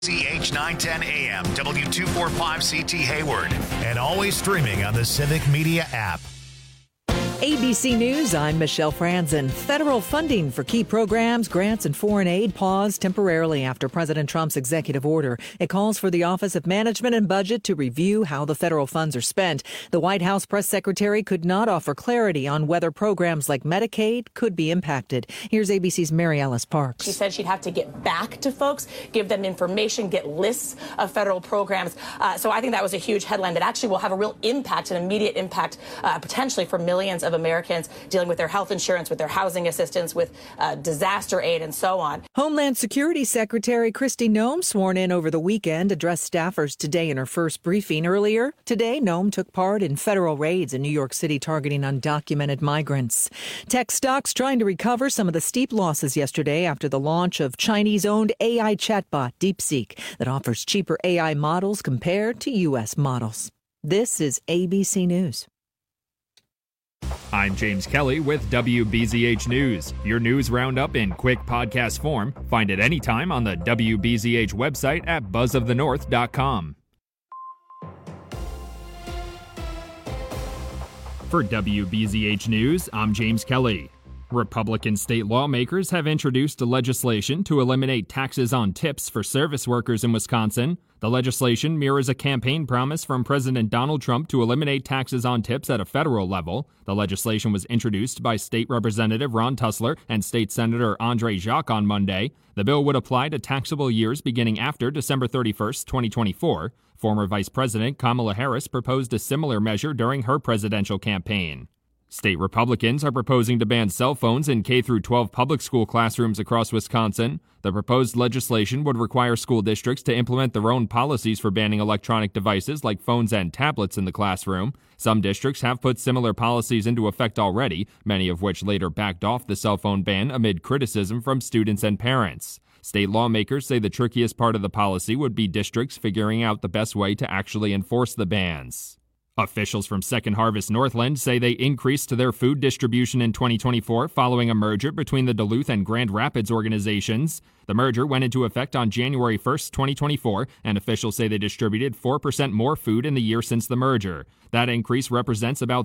CH 910 AM, W245CT Hayward, and always streaming on the Civic Media app. ABC News, I'm Michelle Franzen. Federal funding for key programs, grants, and foreign aid paused temporarily after President Trump's executive order. It calls for the Office of Management and Budget to review how the federal funds are spent. The White House press secretary could not offer clarity on whether programs like Medicaid could be impacted. Here's ABC's Mary Alice Parks. She said she'd have to get back to folks, give them information, get lists of federal programs. So I think that was a huge headline that actually will have a real impact, an immediate impact, potentially for millions of Americans dealing with their health insurance, with their housing assistance, with disaster aid, and so on. Homeland Security Secretary Kristi Noem, sworn in over the weekend, addressed staffers today in her first briefing. Earlier today, Noem took part in federal raids in New York City targeting undocumented migrants. Tech stocks trying to recover some of the steep losses yesterday after the launch of Chinese-owned AI chatbot DeepSeek that offers cheaper AI models compared to U.S. models. This is ABC News. I'm James Kelly with WBZH News. Your news roundup in quick podcast form. Find it anytime on the WBZH website at buzzofthenorth.com. For WBZH News, I'm James Kelly. Republican state lawmakers have introduced legislation to eliminate taxes on tips for service workers in Wisconsin. The legislation mirrors a campaign promise from President Donald Trump to eliminate taxes on tips at a federal level. The legislation was introduced by State Representative Ron Tussler and State Senator Andre Jacques on Monday. The bill would apply to taxable years beginning after December 31st, 2024. Former Vice President Kamala Harris proposed a similar measure during her presidential campaign. State Republicans are proposing to ban cell phones in K-12 public school classrooms across Wisconsin. The proposed legislation would require school districts to implement their own policies for banning electronic devices like phones and tablets in the classroom. Some districts have put similar policies into effect already, many of which later backed off the cell phone ban amid criticism from students and parents. State lawmakers say the trickiest part of the policy would be districts figuring out the best way to actually enforce the bans. Officials from Second Harvest Northland say they increased their food distribution in 2024 following a merger between the Duluth and Grand Rapids organizations. The merger went into effect on January 1st, 2024, and officials say they distributed 4% more food in the year since the merger. That increase represents about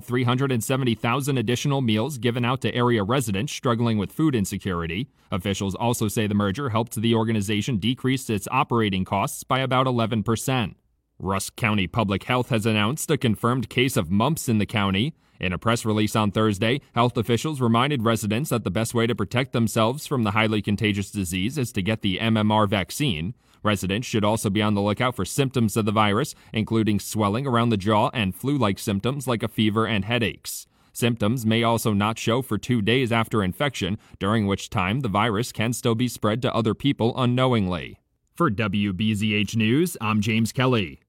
370,000 additional meals given out to area residents struggling with food insecurity. Officials also say the merger helped the organization decrease its operating costs by about 11%. Rusk County Public Health has announced a confirmed case of mumps in the county. In a press release on Thursday, health officials reminded residents that the best way to protect themselves from the highly contagious disease is to get the MMR vaccine. Residents should also be on the lookout for symptoms of the virus, including swelling around the jaw and flu-like symptoms like a fever and headaches. Symptoms may also not show for 2 days after infection, during which time the virus can still be spread to other people unknowingly. For WBZH News, I'm James Kelly.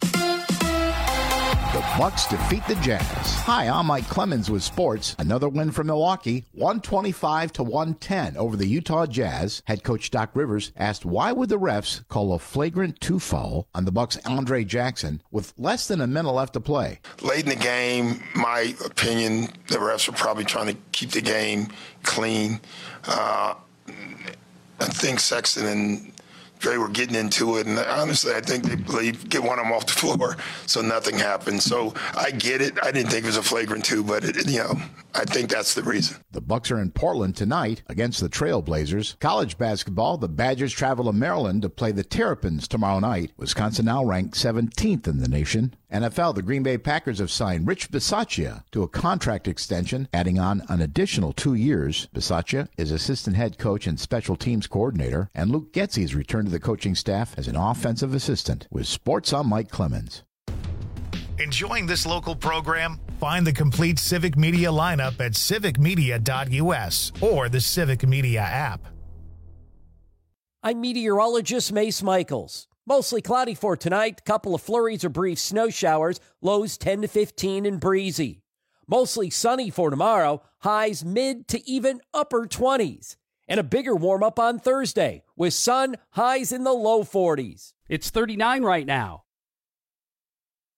The Bucks defeat the Jazz. Hi, I'm Mike Clemens with sports. Another win for Milwaukee, 125-110 over the Utah Jazz. Head coach Doc Rivers asked why would the refs call a flagrant 2 foul on the Bucks' Andre Jackson with less than a minute left to play. Late in the game, my opinion, the refs were probably trying to keep the game clean. I think Sexton and Dre were getting into it, and honestly, I think they believe get one of them off the floor, so nothing happened. So I get it. I didn't think it was a flagrant 2, but I think that's the reason. The Bucks are in Portland tonight against the Trailblazers. College basketball, the Badgers travel to Maryland to play the Terrapins tomorrow night. Wisconsin now ranked 17th in the nation. NFL, the Green Bay Packers have signed Rich Bisaccia to a contract extension, adding on an additional 2 years. Bisaccia is assistant head coach and special teams coordinator, and Luke Getsy has returned to the coaching staff as an offensive assistant. With sports, I'm Mike Clemens. Enjoying this local program? Find the complete Civic Media lineup at civicmedia.us or the Civic Media app. I'm meteorologist Mace Michaels. Mostly cloudy for tonight, couple of flurries or brief snow showers, lows 10 to 15 and breezy. Mostly sunny for tomorrow, highs mid to even upper 20s. And a bigger warm-up on Thursday, with sun, highs in the low 40s. It's 39 right now.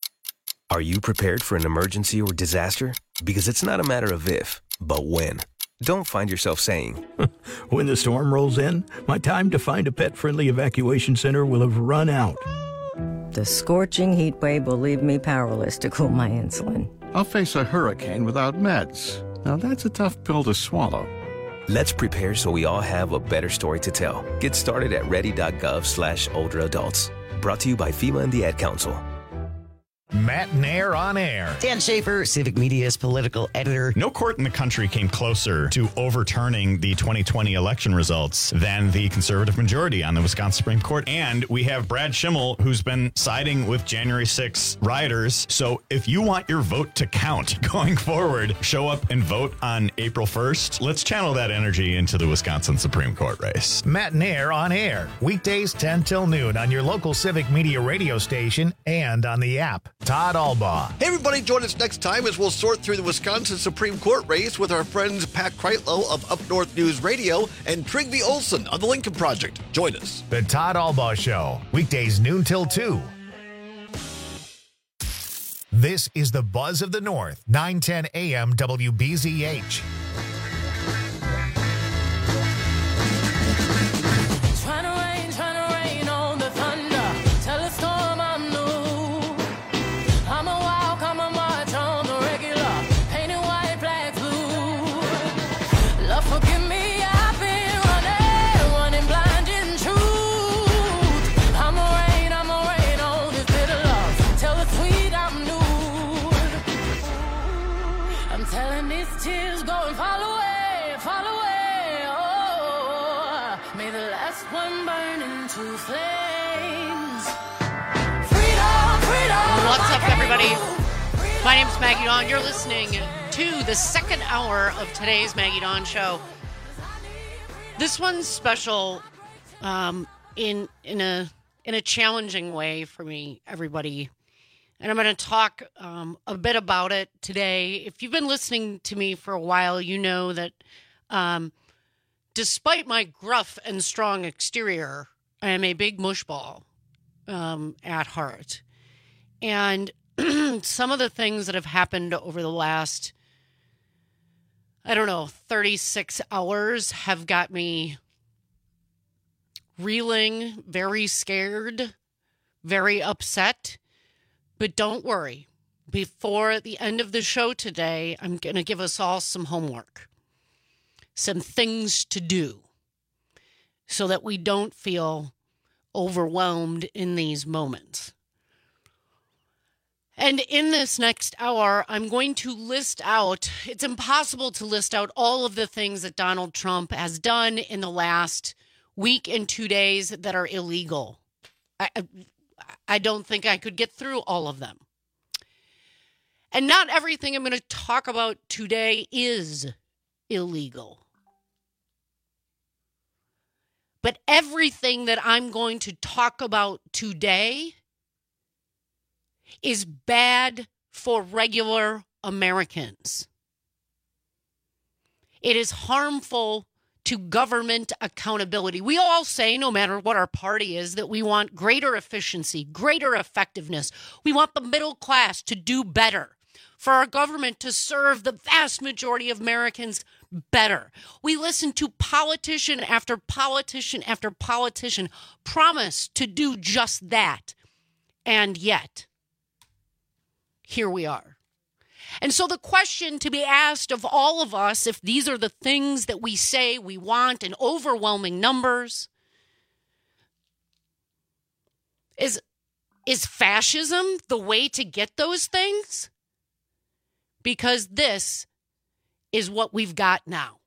Are you prepared for an emergency or disaster? Because it's not a matter of if, but when. don't find yourself saying, when the storm rolls in, my time to find a pet-friendly evacuation center will have run out. The scorching heat wave will leave me powerless to cool my insulin. I'll face a hurricane without meds. Now that's a tough pill to swallow. Let's prepare so we all have a better story to tell. Get started at ready.gov/older adults. Brought to you by FEMA and the Ad Council. Matt Nair on air. Dan Schaefer, Civic Media's political editor. No court in the country came closer to overturning the 2020 election results than the conservative majority on the Wisconsin Supreme Court. And we have Brad Schimmel, who's been siding with January 6 rioters. So if you want your vote to count going forward, show up and vote on April 1st. Let's channel that energy into the Wisconsin Supreme Court race. Matt Nair on air. Weekdays 10 till noon on your local Civic Media radio station and on the app. Todd Albaugh. Hey, everybody, join us next time as we'll sort through the Wisconsin Supreme Court race with our friends Pat Kreitlow of Up North News Radio and Trygve Olsen of the Lincoln Project. Join us. The Todd Albaugh Show, weekdays noon till 2. This is the Buzz of the North, 910 AM WBZH. What's up, everybody? My name's Maggie Dawn. You're listening to the second hour of today's Maggie Dawn Show. This one's special in a challenging way for me, everybody. And I'm going to talk a bit about it today. If you've been listening to me for a while, you know that despite my gruff and strong exterior, I am a big mushball at heart. And some of the things that have happened over the last, 36 hours have got me reeling, very scared, very upset. But don't worry. Before the end of the show today, I'm going to give us all some homework, some things to do so that we don't feel overwhelmed in these moments. And in this next hour, I'm going to list out, it's impossible to list out all of the things that Donald Trump has done in the last week and 2 days that are illegal. I don't think I could get through all of them. And not everything I'm going to talk about today is illegal. But everything that I'm going to talk about today is bad for regular Americans. It is harmful to government accountability. We all say, no matter what our party is, that we want greater efficiency, greater effectiveness. We want the middle class to do better, for our government to serve the vast majority of Americans better. We listen to politician after politician after politician promise to do just that. And yet, here we are. And so the question to be asked of all of us, if these are the things that we say we want in overwhelming numbers, is fascism the way to get those things? Because this is what we've got now.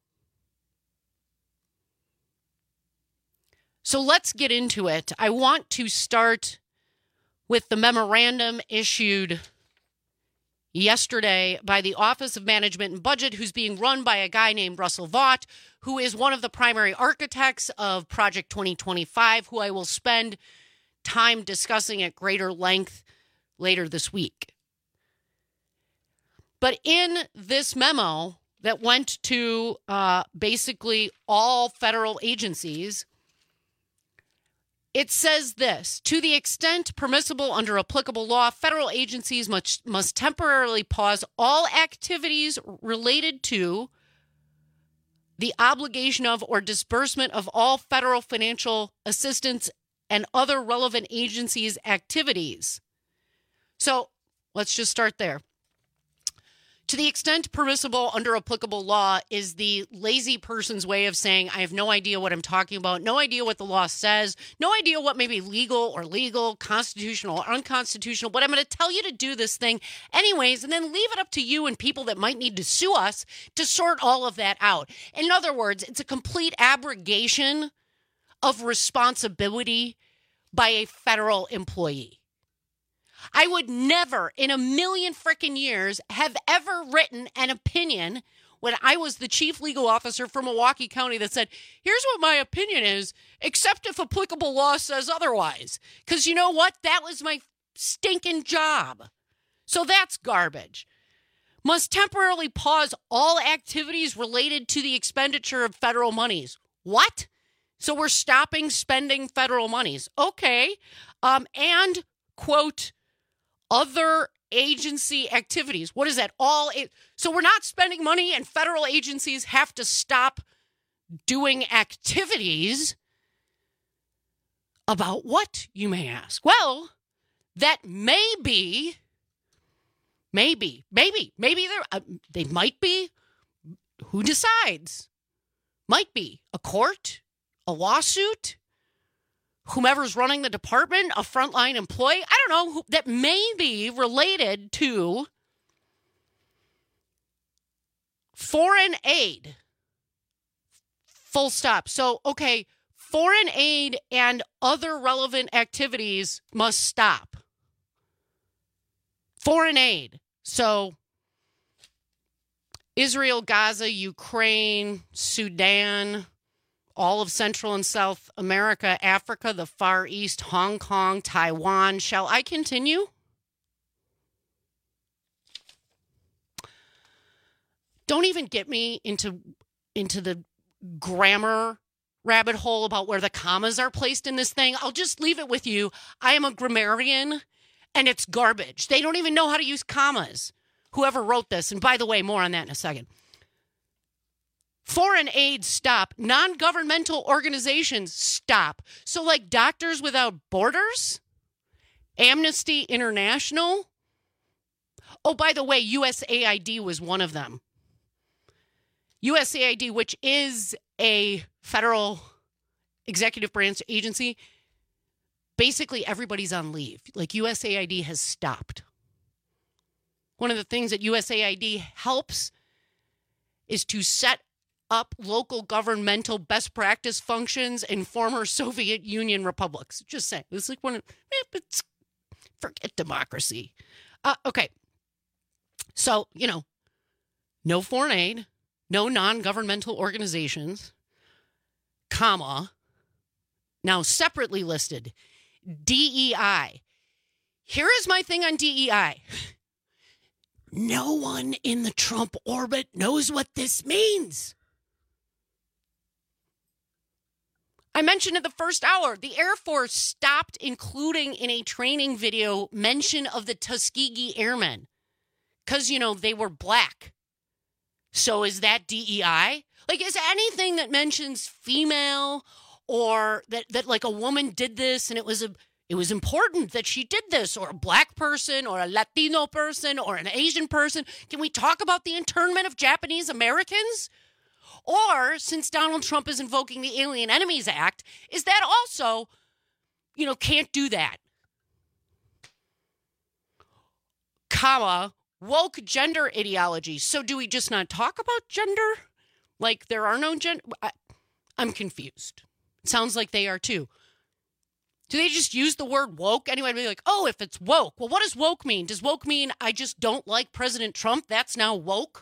So let's get into it. I want to start with the memorandum issued yesterday by the Office of Management and Budget, who's being run by a guy named Russell Vought, who is one of the primary architects of Project 2025, who I will spend time discussing at greater length later this week. But in this memo that went to basically all federal agencies, it says this: to the extent permissible under applicable law, federal agencies must temporarily pause all activities related to the obligation of or disbursement of all federal financial assistance and other relevant agencies' activities. So let's just start there. To the extent permissible under applicable law is the lazy person's way of saying, I have no idea what I'm talking about, no idea what the law says, no idea what may be legal, constitutional or unconstitutional, but I'm going to tell you to do this thing anyways, and then leave it up to you and people that might need to sue us to sort all of that out. In other words, it's a complete abrogation of responsibility by a federal employee. I would never in a million frickin' years have ever written an opinion when I was the chief legal officer for Milwaukee County that said, here's what my opinion is, except if applicable law says otherwise. Because you know what? That was my stinking job. So that's garbage. Must temporarily pause all activities related to the expenditure of federal monies. What? So we're stopping spending federal monies. Okay. And, quote, other agency activities. What is that? So we're not spending money and federal agencies have to stop doing activities. About what, you may ask? Well, that maybe they might be. Who decides? Might be a court, a lawsuit, whomever's running the department, a frontline employee, I don't know, that may be related to foreign aid. Full stop. So, okay, foreign aid and other relevant activities must stop. Foreign aid. So, Israel, Gaza, Ukraine, Sudan, all of Central and South America, Africa, the Far East, Hong Kong, Taiwan. Shall I continue? Don't even get me into the grammar rabbit hole about where the commas are placed in this thing. I'll just leave it with you. I am a grammarian, and it's garbage. They don't even know how to use commas, whoever wrote this. And by the way, more on that in a second. Foreign aid, stop. Non-governmental organizations, stop. So like Doctors Without Borders, Amnesty International. Oh, by the way, USAID was one of them. USAID, which is a federal executive branch agency, basically everybody's on leave. Like USAID has stopped. One of the things that USAID helps is to set up local governmental best practice functions in former Soviet Union republics. Just saying. This is like one of, forget democracy. Okay. So, no foreign aid, no non-governmental organizations, comma. Now, separately listed, DEI. Here is my thing on DEI. No one in the Trump orbit knows what this means. I mentioned in the first hour, the Air Force stopped including in a training video mention of the Tuskegee Airmen because, they were black. So is that DEI? Like, is anything that mentions female or that like a woman did this and it was important that she did this, or a black person or a Latino person or an Asian person? Can we talk about the internment of Japanese Americans? Or, since Donald Trump is invoking the Alien Enemies Act, is that also, can't do that? Comma, woke gender ideology. So do we just not talk about gender? Like there are no gender? I'm confused. It sounds like they are too. Do they just use the word woke? Anyone would be like, oh, if it's woke. Well, what does woke mean? Does woke mean I just don't like President Trump? That's now woke?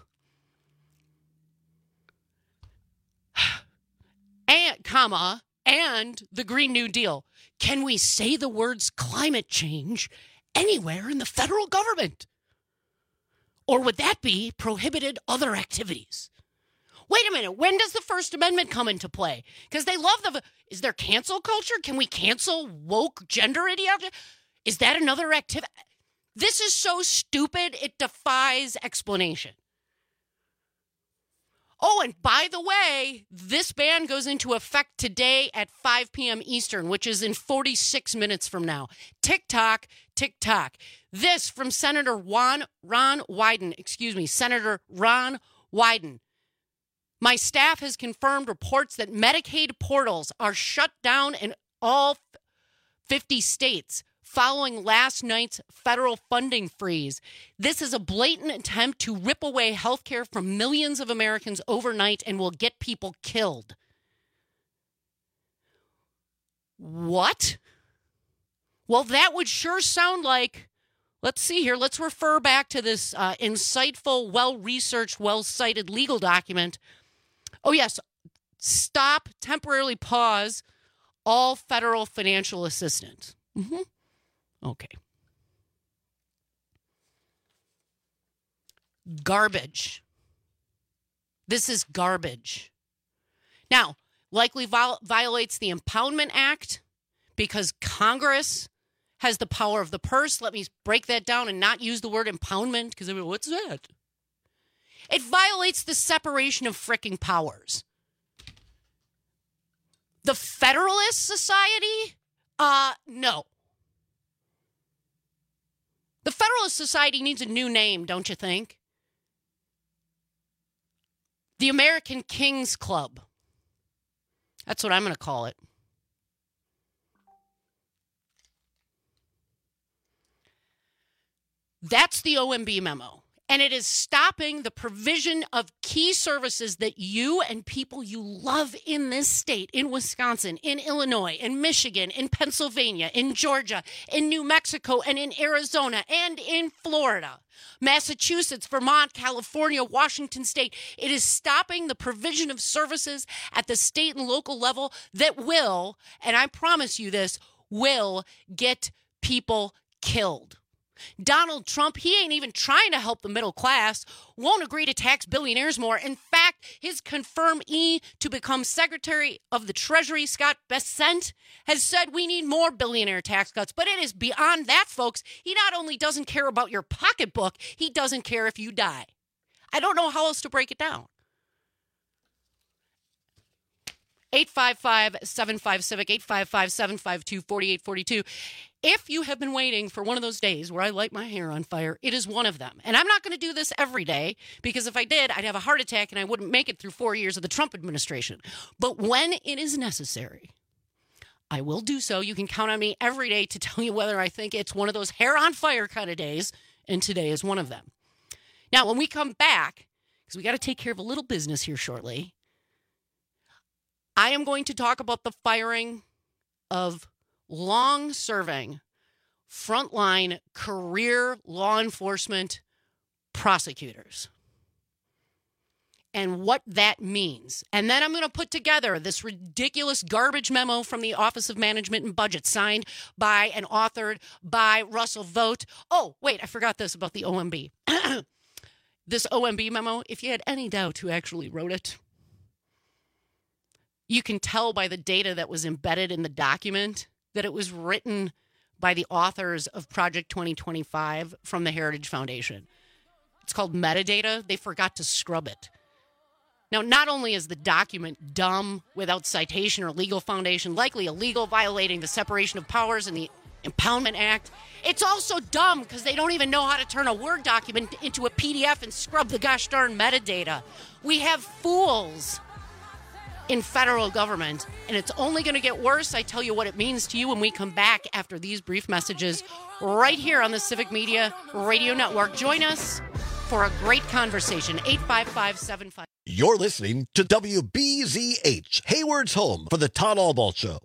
And, comma, and the Green New Deal. Can we say the words climate change anywhere in the federal government? Or would that be prohibited other activities? Wait a minute. When does the First Amendment come into play? Because they love is there cancel culture? Can we cancel woke gender ideology? Is that another activity? This is so stupid, it defies explanation. Oh, and by the way, this ban goes into effect today at 5 p.m. Eastern, which is in 46 minutes from now. Tick-tock, tick-tock. This from Senator Ron Wyden. Senator Ron Wyden. My staff has confirmed reports that Medicaid portals are shut down in all 50 states following last night's federal funding freeze. This is a blatant attempt to rip away health care from millions of Americans overnight and will get people killed. What? Well, that would sure sound like, let's see here, let's refer back to this insightful, well-researched, well-cited legal document. Oh, yes, stop, temporarily pause all federal financial assistance. Mm-hmm. Okay. Garbage. This is garbage. Now, likely violates the Impoundment Act because Congress has the power of the purse. Let me break that down and not use the word impoundment because what's that? It violates the separation of frickin' powers. The Federalist Society? No. The Federalist Society needs a new name, don't you think? The American Kings Club. That's what I'm going to call it. That's the OMB memo. And it is stopping the provision of key services that you and people you love in this state, in Wisconsin, in Illinois, in Michigan, in Pennsylvania, in Georgia, in New Mexico, and in Arizona, and in Florida, Massachusetts, Vermont, California, Washington State. It is stopping the provision of services at the state and local level that will, and I promise you this, will get people killed. Donald Trump, he ain't even trying to help the middle class, won't agree to tax billionaires more. In fact, his confirmee to become Secretary of the Treasury, Scott Bessent, has said we need more billionaire tax cuts. But it is beyond that, folks. He not only doesn't care about your pocketbook, he doesn't care if you die. I don't know how else to break it down. 855-75-CIVIC, 855-752-4842. If you have been waiting for one of those days where I light my hair on fire, it is one of them. And I'm not going to do this every day because if I did, I'd have a heart attack and I wouldn't make it through 4 years of the Trump administration. But when it is necessary, I will do so. You can count on me every day to tell you whether I think it's one of those hair on fire kind of days, and today is one of them. Now, when we come back, because we got to take care of a little business here shortly, I am going to talk about the firing of long-serving, frontline, career law enforcement prosecutors and what that means. And then I'm going to put together this ridiculous garbage memo from the Office of Management and Budget signed by and authored by Russell Vought. Oh, wait, I forgot this about the OMB. This OMB memo, if you had any doubt who actually wrote it, you can tell by the data that was embedded in the document that it was written by the authors of Project 2025 from the Heritage Foundation. It's called metadata. They forgot to scrub it. Now, not only is the document dumb, without citation or legal foundation, likely illegal, violating the separation of powers and the Impoundment Act, it's also dumb because they don't even know how to turn a Word document into a PDF and scrub the gosh darn metadata. We have fools in federal government, and it's only going to get worse. I tell you what it means to you when we come back after these brief messages right here on the Civic Media Radio Network. Join us for a great conversation. 855-75. You're listening to WBZH, Hayward's home for the Todd Albaugh Show.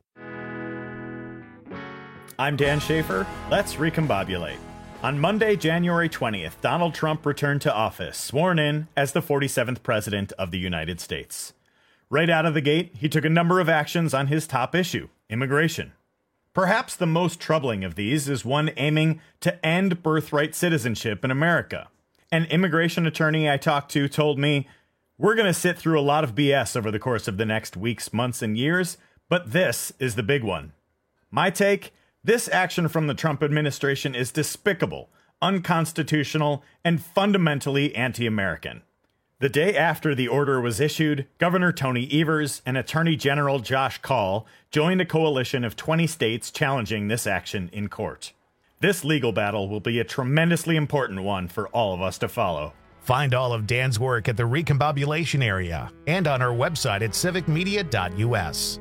I'm Dan Schaefer. Let's recombobulate. On Monday, January 20th, Donald Trump returned to office, sworn in as the 47th President of the United States. Right out of the gate, he took a number of actions on his top issue, immigration. Perhaps the most troubling of these is one aiming to end birthright citizenship in America. An immigration attorney I talked to told me, "We're going to sit through a lot of BS over the course of the next weeks, months, and years, but this is the big one." My take, this action from the Trump administration is despicable, unconstitutional, and fundamentally anti-American. The day after the order was issued, Governor Tony Evers and Attorney General Josh Kaul joined a coalition of 20 states challenging this action in court. This legal battle will be a tremendously important one for all of us to follow. Find all of Dan's work at the Recombobulation Area and on our website at civicmedia.us.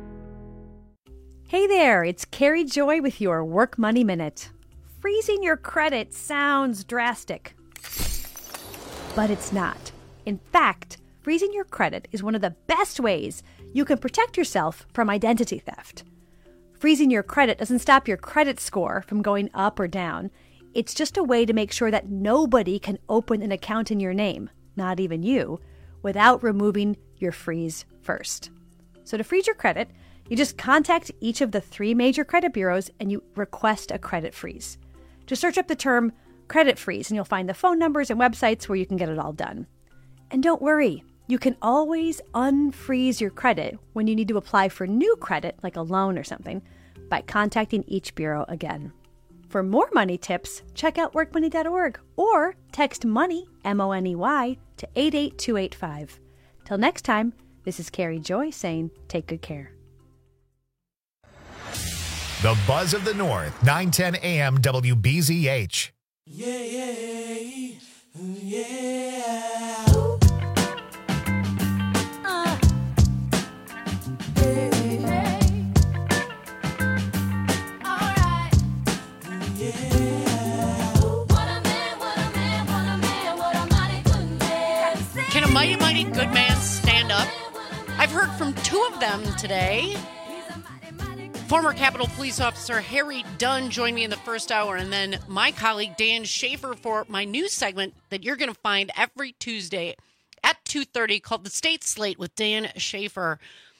Hey there, it's Carrie Joy with your Work Money Minute. Freezing your credit sounds drastic, but it's not. In fact, freezing your credit is one of the best ways you can protect yourself from identity theft. Freezing your credit doesn't stop your credit score from going up or down. It's just a way to make sure that nobody can open an account in your name, not even you, without removing your freeze first. So to freeze your credit, you just contact each of the 3 major credit bureaus and you request a credit freeze. Just search up the term credit freeze and you'll find the phone numbers and websites where you can get it all done. And don't worry, you can always unfreeze your credit when you need to apply for new credit, like a loan or something, by contacting each bureau again. For more money tips, check out workmoney.org or text MONEY, M-O-N-E-Y, to 88285. Till next time, this is Carrie Joy saying take good care. The Buzz of the North, 910 AM WBZH. Yeah, yeah, yeah. Can a mighty, mighty good man stand up? I've heard from 2 of them today. Former Capitol Police Officer Harry Dunn joined me in the first hour, and then my colleague Dan Schaefer for my news segment that you're going to find every Tuesday at 2:30 called The State Slate with Dan Schaefer.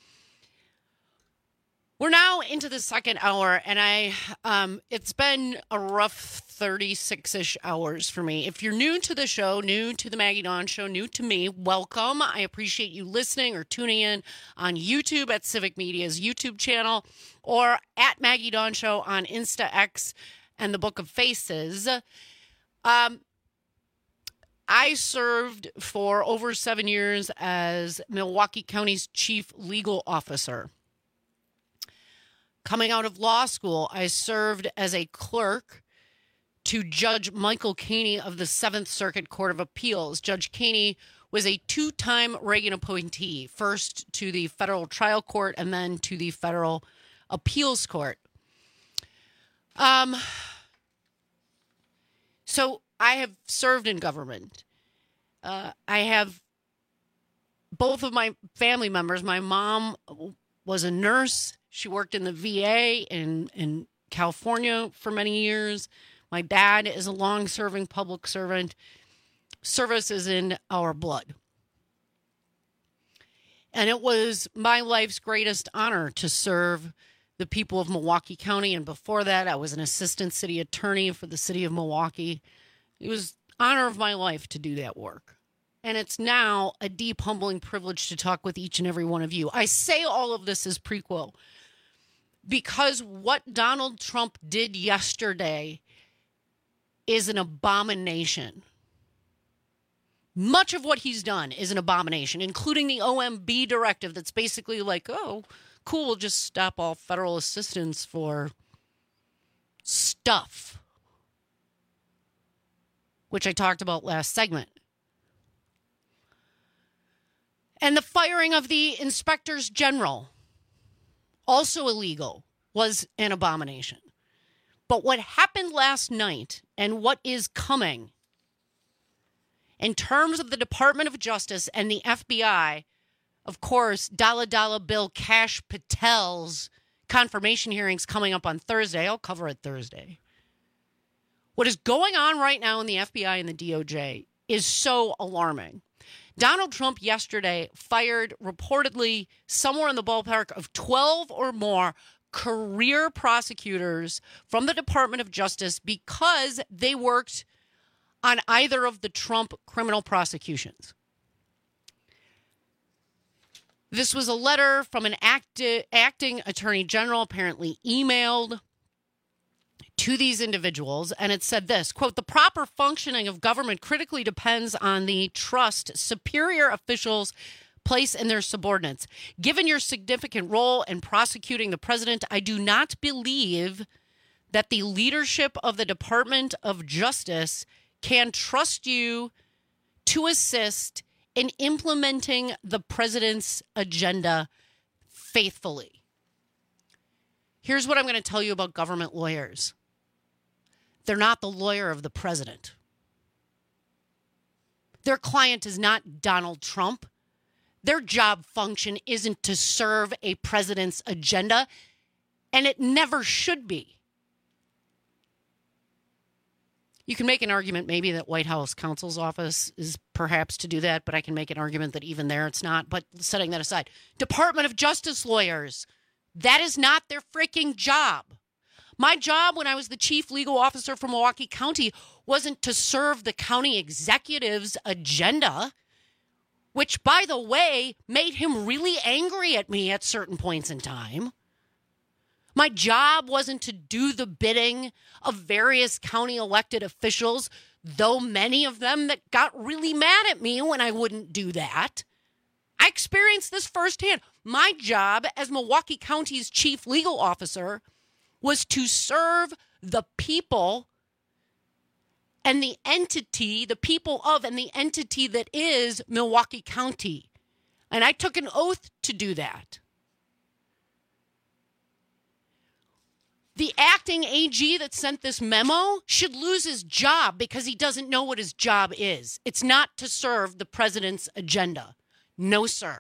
We're now into the second hour, and it's been a rough 36-ish hours for me. If you're new to the show, new to the Maggie Dawn Show, new to me, welcome. I appreciate you listening or tuning in on YouTube at Civic Media's YouTube channel or at Maggie Dawn Show on Insta X and the Book of Faces. I served for over 7 years as Milwaukee County's chief legal officer. Coming out of law school, I served as a clerk to Judge Michael Caney of the 7th Circuit Court of Appeals. Judge Caney was a 2-time Reagan appointee, first to the federal trial court and then to the federal appeals court. So I have served in government. I have both of my family members. My mom was a nurse. She worked in the VA in California for many years. My dad is a long-serving public servant. Service is in our blood. And it was my life's greatest honor to serve the people of Milwaukee County. And before that, I was an assistant city attorney for the city of Milwaukee. It was honor of my life to do that work. And it's now a deep, humbling privilege to talk with each and every one of you. I say all of this as prequel because what Donald Trump did yesterday is an abomination. Much of what he's done is an abomination, including the OMB directive that's basically like, oh, cool, we'll just stop all federal assistance for stuff, which I talked about last segment. And the firing of the inspectors general, also illegal, was an abomination. But what happened last night and what is coming in terms of the Department of Justice and the FBI, of course, Dollar Bill Kash Patel's confirmation hearings coming up on Thursday. I'll cover it Thursday. What is going on right now in the FBI and the DOJ is so alarming. Donald Trump yesterday fired reportedly somewhere in the ballpark of 12 or more career prosecutors from the Department of Justice because they worked on either of the Trump criminal prosecutions. This was a letter from an acting attorney general, apparently emailed to these individuals, and it said this, quote, the proper functioning of government critically depends on the trust superior officials place in their subordinates. Given your significant role in prosecuting the president, I do not believe that the leadership of the Department of Justice can trust you to assist in implementing the president's agenda faithfully. Here's what I'm going to tell you about government lawyers. They're not the lawyer of the president. Their client is not Donald Trump. Their job function isn't to serve a president's agenda, and it never should be. You can make an argument maybe that White House counsel's office is perhaps to do that, but I can make an argument that even there it's not. But setting that aside, Department of Justice lawyers, that is not their freaking job. My job when I was the chief legal officer for Milwaukee County wasn't to serve the county executive's agenda, which, by the way, made him really angry at me at certain points in time. My job wasn't to do the bidding of various county elected officials, though many of them that got really mad at me when I wouldn't do that. I experienced this firsthand. My job as Milwaukee County's chief legal officer was to serve the people and the entity, the people of and the entity that is Milwaukee County. And I took an oath to do that. The acting AG that sent this memo should lose his job because he doesn't know what his job is. It's not to serve the president's agenda. No, sir.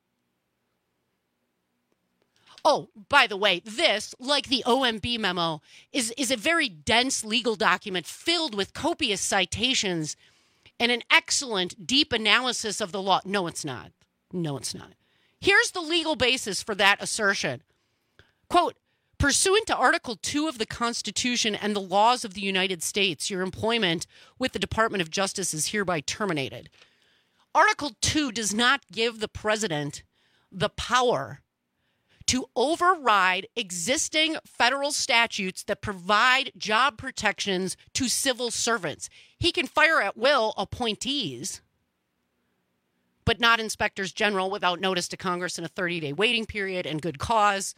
Oh, by the way, this, like the OMB memo, is a very dense legal document filled with copious citations and an excellent, deep analysis of the law. No, it's not. No, it's not. Here's the legal basis for that assertion. Quote, pursuant to Article 2 of the Constitution and the laws of the United States, your employment with the Department of Justice is hereby terminated. Article 2 does not give the president the power to override existing federal statutes that provide job protections to civil servants. He can fire at will appointees, but not inspectors general without notice to Congress in a 30-day waiting period and good cause.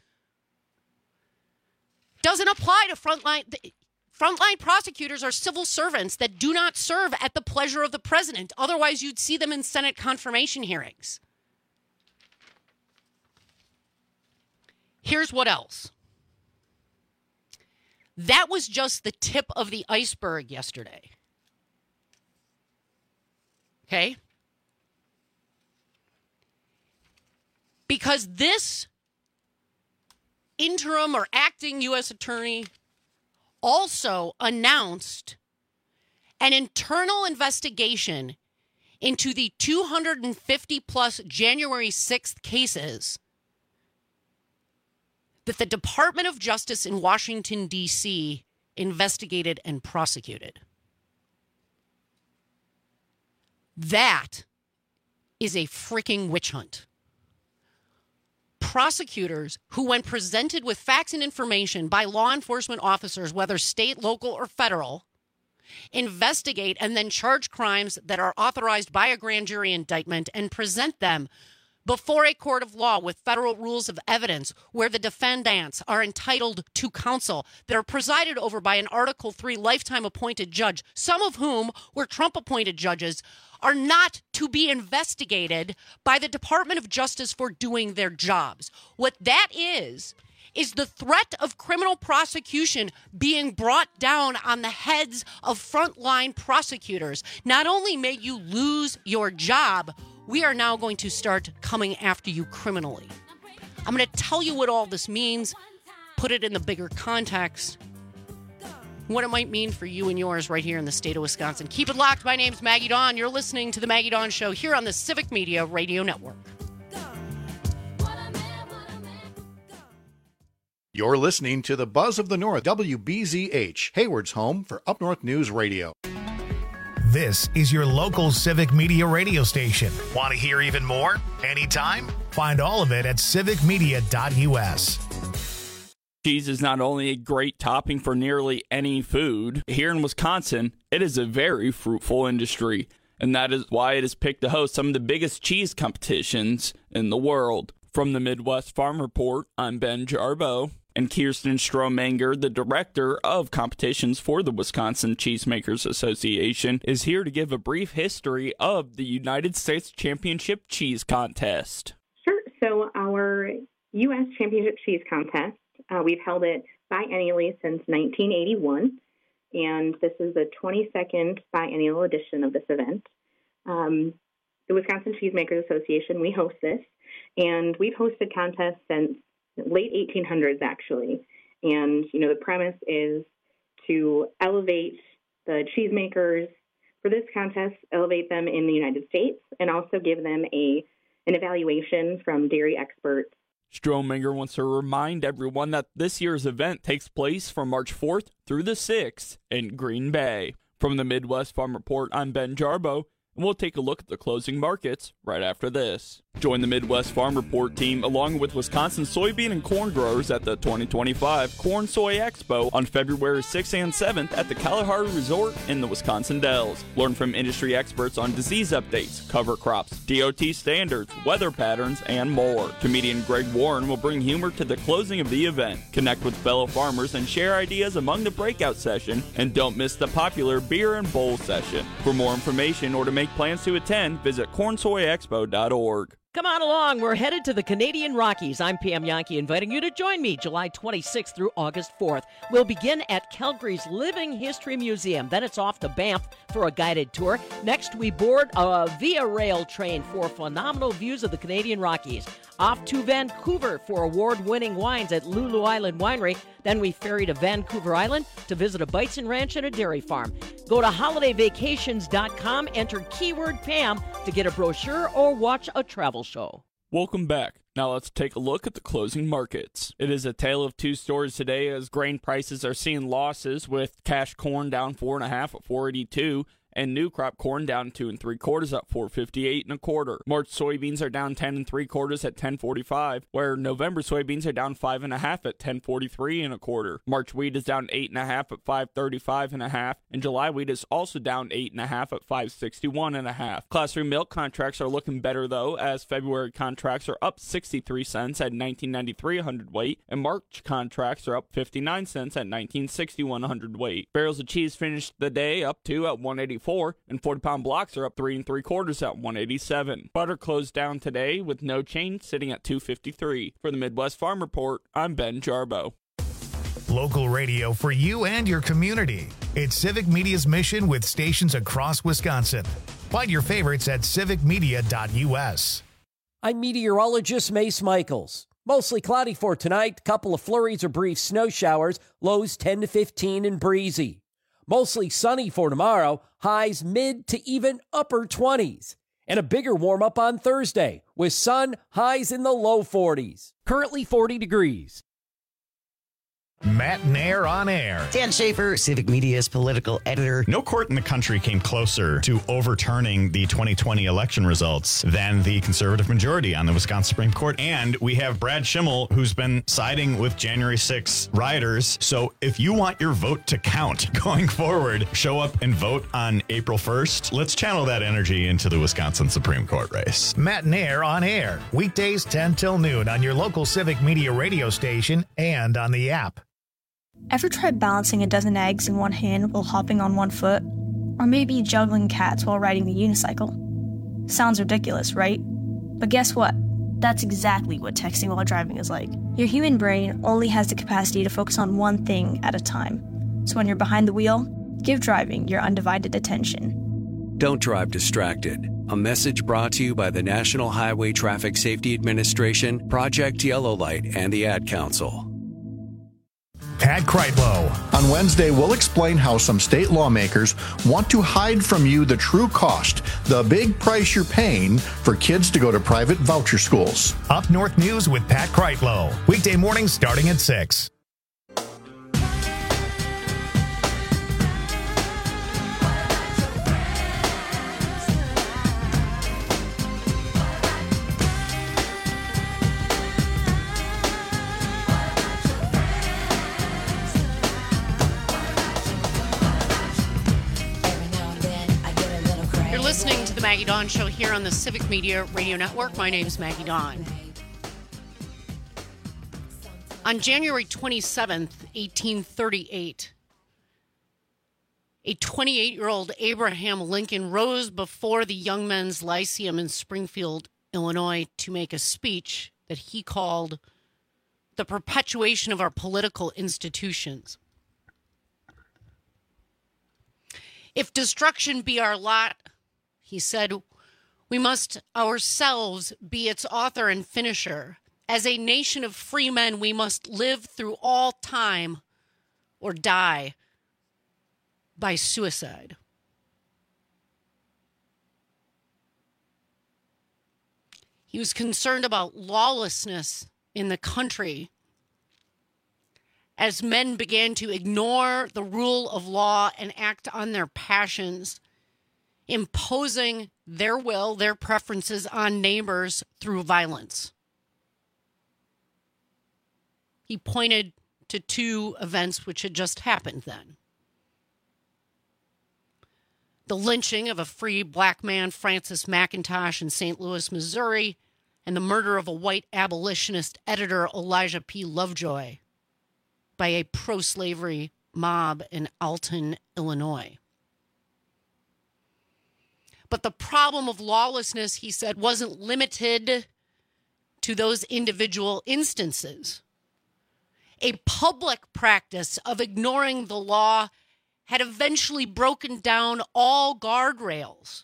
Doesn't apply to frontline. Frontline prosecutors are civil servants that do not serve at the pleasure of the president. Otherwise, you'd see them in Senate confirmation hearings. Here's what else. That was just the tip of the iceberg yesterday. Okay? Because this interim or acting U.S. attorney also announced an internal investigation into the 250-plus January 6th cases that the Department of Justice in Washington, D.C. investigated and prosecuted. That is a freaking witch hunt. Prosecutors who, when presented with facts and information by law enforcement officers, whether state, local, or federal, investigate and then charge crimes that are authorized by a grand jury indictment and present them before a court of law with federal rules of evidence where the defendants are entitled to counsel that are presided over by an Article 3 lifetime appointed judge, some of whom were Trump-appointed judges, are not to be investigated by the Department of Justice for doing their jobs. What that is the threat of criminal prosecution being brought down on the heads of frontline prosecutors. Not only may you lose your job, we are now going to start coming after you criminally. I'm going to tell you what all this means, put it in the bigger context, what it might mean for you and yours right here in the state of Wisconsin. Keep it locked. My name's Maggie Dawn. You're listening to The Maggie Dawn Show here on the Civic Media Radio Network. You're listening to the Buzz of the North, WBZH, Hayward's home for Up North News Radio. This is your local Civic Media radio station. Want to hear even more? Anytime? Find all of it at civicmedia.us. Cheese is not only a great topping for nearly any food, here in Wisconsin, it is a very fruitful industry, and that is why it is picked to host some of the biggest cheese competitions in the world. From the Midwest Farm Report, I'm Ben Jarbo, and Kirsten Strohmanger, the director of competitions for the Wisconsin Cheesemakers Association, is here to give a brief history of the United States Championship Cheese Contest. Sure. So our U.S. Championship Cheese Contest, we've held it biennially since 1981, and this is the 22nd biennial edition of this event. The Wisconsin Cheesemakers Association, we host this, and we've hosted contests since late 1800s, actually. And, the premise is to elevate the cheesemakers for this contest, elevate them in the United States, and also give them an evaluation from dairy experts. Strohmanger wants to remind everyone that this year's event takes place from March 4th through the 6th in Green Bay. From the Midwest Farm Report, I'm Ben Jarbo, and we'll take a look at the closing markets right after this. Join the Midwest Farm Report team along with Wisconsin soybean and corn growers at the 2025 Corn Soy Expo on February 6th and 7th at the Kalahari Resort in the Wisconsin Dells. Learn from industry experts on disease updates, cover crops, DOT standards, weather patterns, and more. Comedian Greg Warren will bring humor to the closing of the event. Connect with fellow farmers and share ideas among the breakout session, and don't miss the popular beer and bowl session. For more information or to make plans to attend, visit cornsoyexpo.org. Come on along. We're headed to the Canadian Rockies. I'm Pam Yankee, inviting you to join me July 26th through August 4th. We'll begin at Calgary's Living History Museum. Then it's off to Banff for a guided tour. Next, we board a Via Rail train for phenomenal views of the Canadian Rockies. Off to Vancouver for award-winning wines at Lulu Island Winery. Then we ferry to Vancouver Island to visit a bison ranch and a dairy farm. Go to holidayvacations.com, enter keyword Pam to get a brochure or watch a travel show. Welcome back. Now let's take a look at the closing markets. It is a tale of two stories today as grain prices are seeing losses, with cash corn down 4.5 at $4.82. And new crop corn down 2 3/4 at $4.58 1/4. March soybeans are down 10 3/4 at $10.45, where November soybeans are down 5.5 at $10.43 1/4. March wheat is down 8.5 at $5.35 1/2, and July wheat is also down 8.5 at $5.61 1/2. Class 3 milk contracts are looking better though, as February contracts are up 63 cents at $19.93 a hundredweight, and March contracts are up 59 cents at $19.61 a hundredweight. Barrels of cheese finished the day up 2 at $1.84. And 40-pound blocks are up 3 3/4 at $1.87. Butter closed down today with no change, sitting at $2.53. For the Midwest Farm Report, I'm Ben Jarbo. Local radio for you and your community. It's Civic Media's mission with stations across Wisconsin. Find your favorites at civicmedia.us. I'm meteorologist Mace Michaels. Mostly cloudy for tonight. Couple of flurries or brief snow showers. Lows 10 to 15 and breezy. Mostly sunny for tomorrow, highs mid to even upper 20s. And a bigger warm-up on Thursday, with sun, highs in the low 40s. Currently 40 degrees. Matt Nair on air. Dan Schaefer, Civic Media's political editor. No court in the country came closer to overturning the 2020 election results than the conservative majority on the Wisconsin Supreme Court. And we have Brad Schimmel, who's been siding with January 6 rioters. So if you want your vote to count going forward, show up and vote on April 1st. Let's channel that energy into the Wisconsin Supreme Court race. Matt Nair on air. Weekdays 10 till noon on your local Civic Media radio station and on the app. Ever tried balancing a dozen eggs in one hand while hopping on one foot? Or maybe juggling cats while riding the unicycle? Sounds ridiculous, right? But guess what? That's exactly what texting while driving is like. Your human brain only has the capacity to focus on one thing at a time. So when you're behind the wheel, give driving your undivided attention. Don't drive distracted. A message brought to you by the National Highway Traffic Safety Administration, Project Yellow Light, and the Ad Council. Pat Kreitlow. On Wednesday, we'll explain how some state lawmakers want to hide from you the true cost, the big price you're paying for kids to go to private voucher schools. Up North News with Pat Kreitlow. Weekday mornings starting at 6. listening to the Maggie Dawn Show here on the Civic Media Radio Network. My name is Maggie Dawn. On January 27th, 1838, a 28-year-old Abraham Lincoln rose before the Young Men's Lyceum in Springfield, Illinois, to make a speech that he called the perpetuation of our political institutions. If destruction be our lot, he said, we must ourselves be its author and finisher. As a nation of free men, we must live through all time or die by suicide. He was concerned about lawlessness in the country as men began to ignore the rule of law and act on their passions, imposing their will, their preferences on neighbors through violence. He pointed to two events which had just happened then. The lynching of a free black man, Francis McIntosh, in St. Louis, Missouri, and the murder of a white abolitionist editor, Elijah P. Lovejoy, by a pro-slavery mob in Alton, Illinois. But the problem of lawlessness, he said, wasn't limited to those individual instances. A public practice of ignoring the law had eventually broken down all guardrails.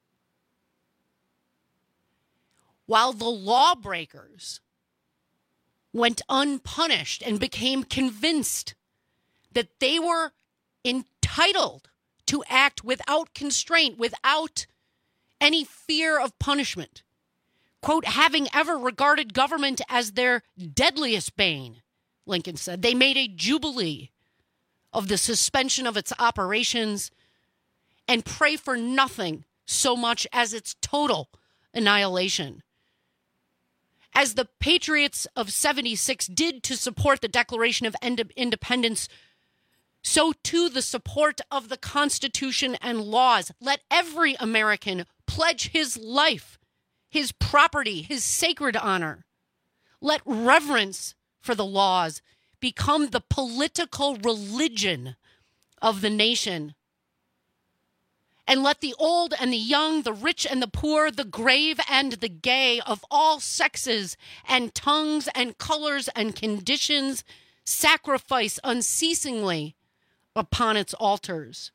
While the lawbreakers went unpunished and became convinced that they were entitled to act without constraint, without any fear of punishment. Quote, having ever regarded government as their deadliest bane, Lincoln said, they made a jubilee of the suspension of its operations and pray for nothing so much as its total annihilation. As the Patriots of 76 did to support the Declaration of Independence, so too the support of the Constitution and laws. Let every American pledge his life, his property, his sacred honor. Let reverence for the laws become the political religion of the nation. And let the old and the young, the rich and the poor, the grave and the gay, of all sexes and tongues and colors and conditions, sacrifice unceasingly upon its altars.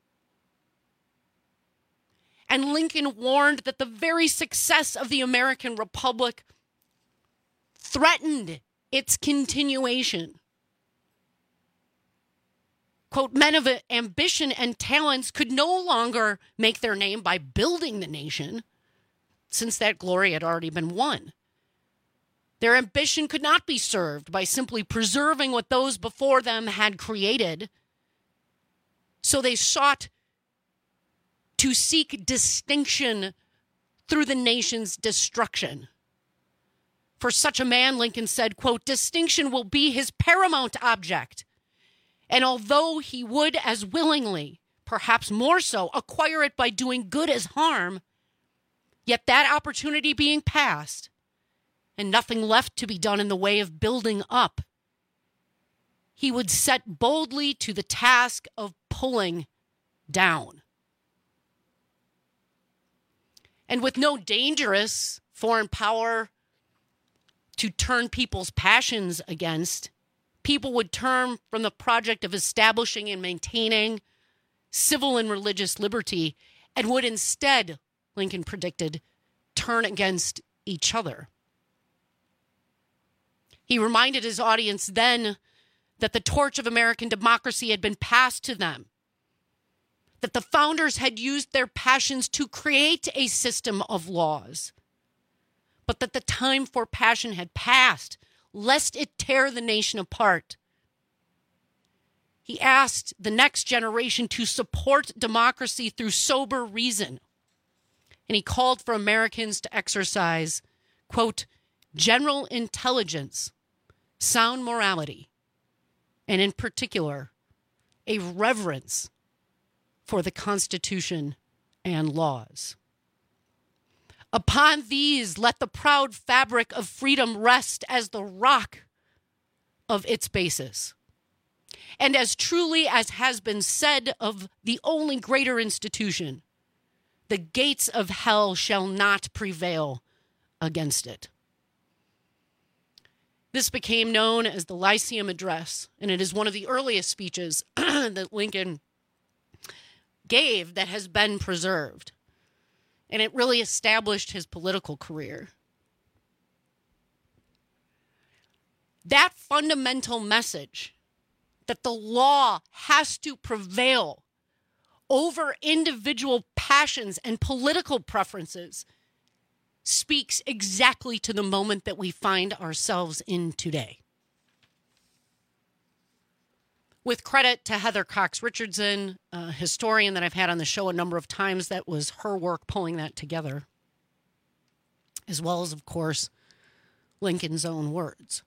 And Lincoln warned that the very success of the American Republic threatened its continuation. Quote, men of ambition and talents could no longer make their name by building the nation, since that glory had already been won. Their ambition could not be served by simply preserving what those before them had created. So they sought to seek distinction through the nation's destruction. For such a man, Lincoln said, quote, distinction will be his paramount object. And although he would as willingly, perhaps more so, acquire it by doing good as harm, yet that opportunity being past, and nothing left to be done in the way of building up, he would set boldly to the task of pulling down. And with no dangerous foreign power to turn people's passions against, people would turn from the project of establishing and maintaining civil and religious liberty and would instead, Lincoln predicted, turn against each other. He reminded his audience then that the torch of American democracy had been passed to them, that the founders had used their passions to create a system of laws, but that the time for passion had passed, lest it tear the nation apart. He asked the next generation to support democracy through sober reason, and he called for Americans to exercise, quote, general intelligence, sound morality, and in particular, a reverence for the Constitution and laws. Upon these, let the proud fabric of freedom rest as the rock of its basis. And as truly as has been said of the only greater institution, the gates of hell shall not prevail against it. This became known as the Lyceum Address, and it is one of the earliest speeches that Lincoln gave that has been preserved. And it really established his political career. That fundamental message that the law has to prevail over individual passions and political preferences speaks exactly to the moment that we find ourselves in today. With credit to Heather Cox Richardson, a historian that I've had on the show a number of times, that was her work pulling that together, as well as, of course, Lincoln's own words.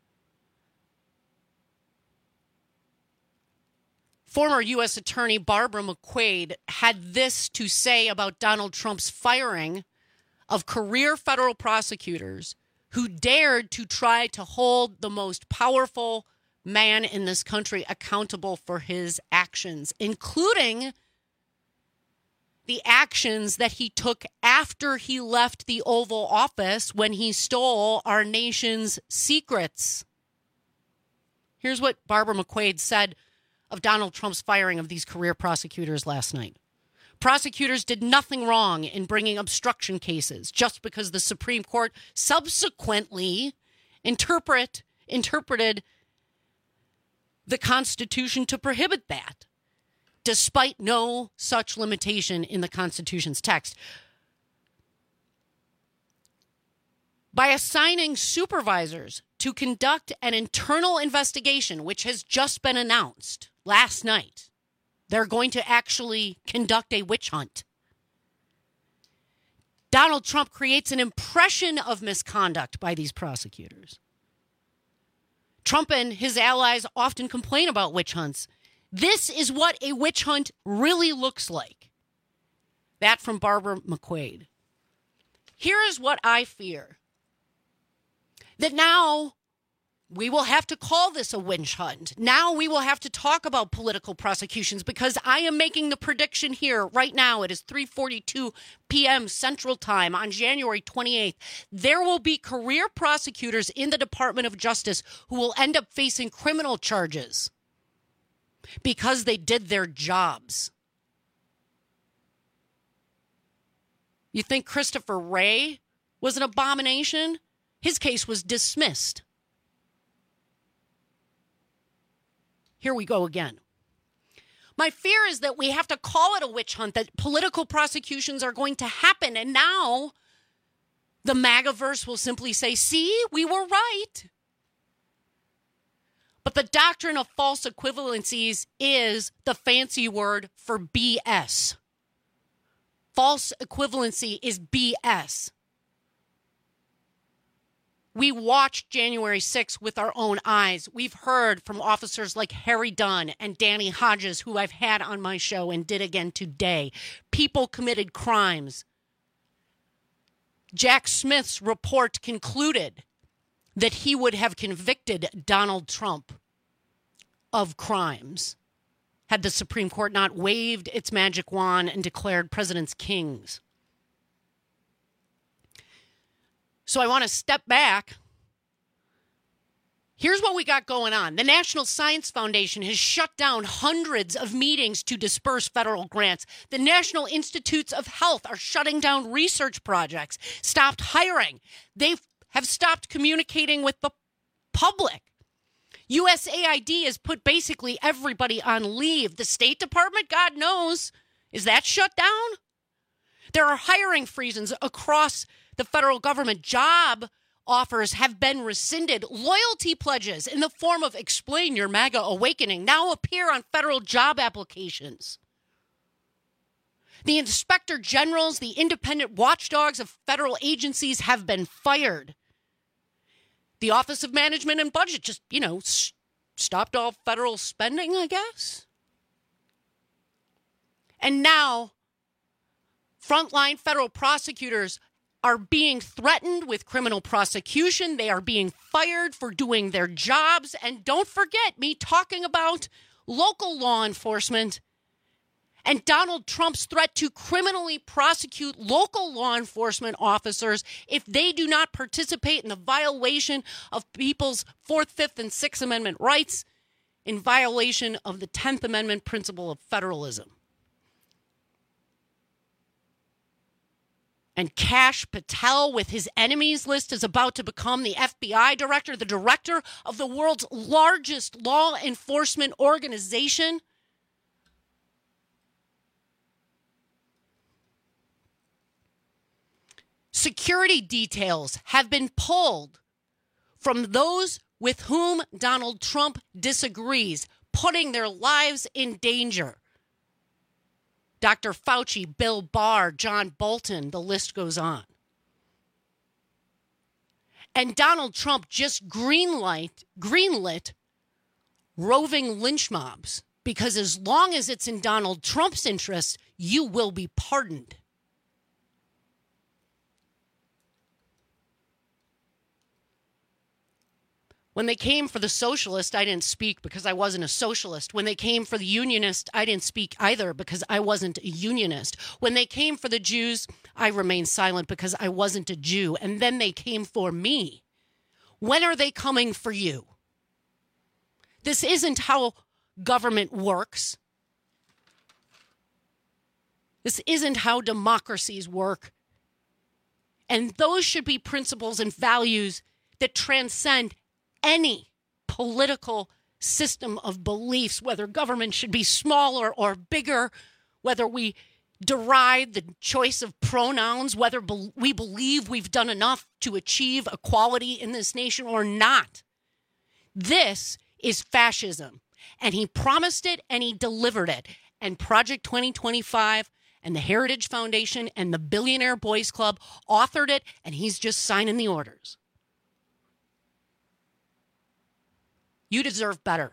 Former U.S. Attorney Barbara McQuade had this to say about Donald Trump's firing of career federal prosecutors who dared to try to hold the most powerful man in this country accountable for his actions, including the actions that he took after he left the Oval Office when he stole our nation's secrets. Here's what Barbara McQuade said of Donald Trump's firing of these career prosecutors last night. Prosecutors did nothing wrong in bringing obstruction cases just because the Supreme Court subsequently interpreted the Constitution to prohibit that, despite no such limitation in the Constitution's text. By assigning supervisors to conduct an internal investigation, which has just been announced last night, they're going to actually conduct a witch hunt. Donald Trump creates an impression of misconduct by these prosecutors. Trump and his allies often complain about witch hunts. This is what a witch hunt really looks like. That from Barbara McQuade. Here is what I fear. That now we will have to call this a witch hunt. Now we will have to talk about political prosecutions, because I am making the prediction here right now. It is 3:42 p.m. Central Time on January 28th. There will be career prosecutors in the Department of Justice who will end up facing criminal charges because they did their jobs. You think Christopher Wray was an abomination? His case was dismissed. Here we go again. My fear is that we have to call it a witch hunt, that political prosecutions are going to happen. And now the MAGAverse will simply say, see, we were right. But the doctrine of false equivalencies is the fancy word for BS. False equivalency is BS. We watched January 6th with our own eyes. We've heard from officers like Harry Dunn and Danny Hodges, who I've had on my show and did again today. People committed crimes. Jack Smith's report concluded that he would have convicted Donald Trump of crimes had the Supreme Court not waved its magic wand and declared presidents kings. So I want to step back. Here's what we got going on. The National Science Foundation has shut down hundreds of meetings to disperse federal grants. The National Institutes of Health are shutting down research projects, stopped hiring. They have stopped communicating with the public. USAID has put basically everybody on leave. The State Department, God knows, is that shut down? There are hiring freezes across the federal government. Job offers have been rescinded. Loyalty pledges in the form of Explain Your MAGA Awakening now appear on federal job applications. The inspector generals, the independent watchdogs of federal agencies have been fired. The Office of Management and Budget just, stopped all federal spending, I guess. And now Frontline federal prosecutors are being threatened with criminal prosecution. They are being fired for doing their jobs. And don't forget me talking about local law enforcement and Donald Trump's threat to criminally prosecute local law enforcement officers if they do not participate in the violation of people's 4th, 5th, and 6th Amendment rights, in violation of the 10th Amendment principle of federalism. And Kash Patel, with his enemies list, is about to become the FBI director, the director of the world's largest law enforcement organization. Security details have been pulled from those with whom Donald Trump disagrees, putting their lives in danger. Dr. Fauci, Bill Barr, John Bolton, the list goes on. And Donald Trump just greenlit roving lynch mobs, because as long as it's in Donald Trump's interest, you will be pardoned. When they came for the socialist, I didn't speak because I wasn't a socialist. When they came for the unionist, I didn't speak either because I wasn't a unionist. When they came for the Jews, I remained silent because I wasn't a Jew. And then they came for me. When are they coming for you? This isn't how government works. This isn't how democracies work. And those should be principles and values that transcend any political system of beliefs, whether government should be smaller or bigger, whether we deride the choice of pronouns, whether we believe we've done enough to achieve equality in this nation or not. This is fascism, and he promised it and he delivered it. And Project 2025 and the Heritage Foundation and the Billionaire Boys Club authored it, and he's just signing the orders. You deserve better.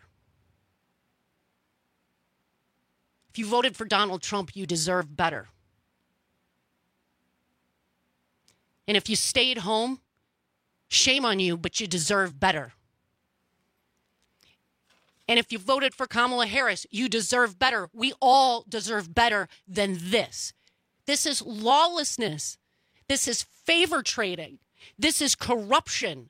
If you voted for Donald Trump, you deserve better. And if you stayed home, shame on you, but you deserve better. And if you voted for Kamala Harris, you deserve better. We all deserve better than this. This is lawlessness. This is favor trading. This is corruption.